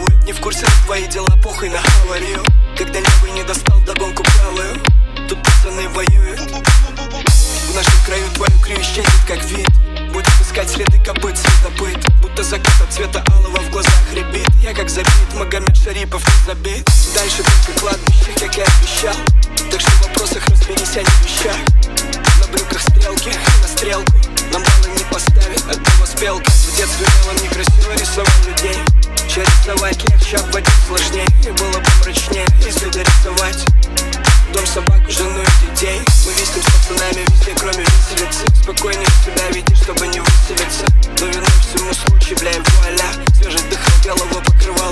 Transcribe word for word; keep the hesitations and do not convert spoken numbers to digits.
головы. Не в курсе твои дела, похуй на аварию. Когда левый не достал догонку правую, тут пацаны воюют. В нашем краю твою крию исчезнет как вид. Будет искать следы копыт, следопыт. Будто закат от цвета алого в глазах рябит. Я как забит, Магомед Шарипов не забит. Дальше только кладбище, как я обещал. Так что в вопросах разберись, а не в вещах. На брюках стрелки, на стрелку нам мало не поставит, одного спелка. В детстве мелом некрасиво рисовал людей. Че рисовать легче, обводить сложнее. И было бы мрачнее, если дорисовать дом, собаку, жену и детей. Мы виснем с пацанами везде, кроме виселицы. Спокойнее себя веди, чтобы не выселиться. Но виной всему случай, бля, вуаля. Свежий дыхал белого покрывала.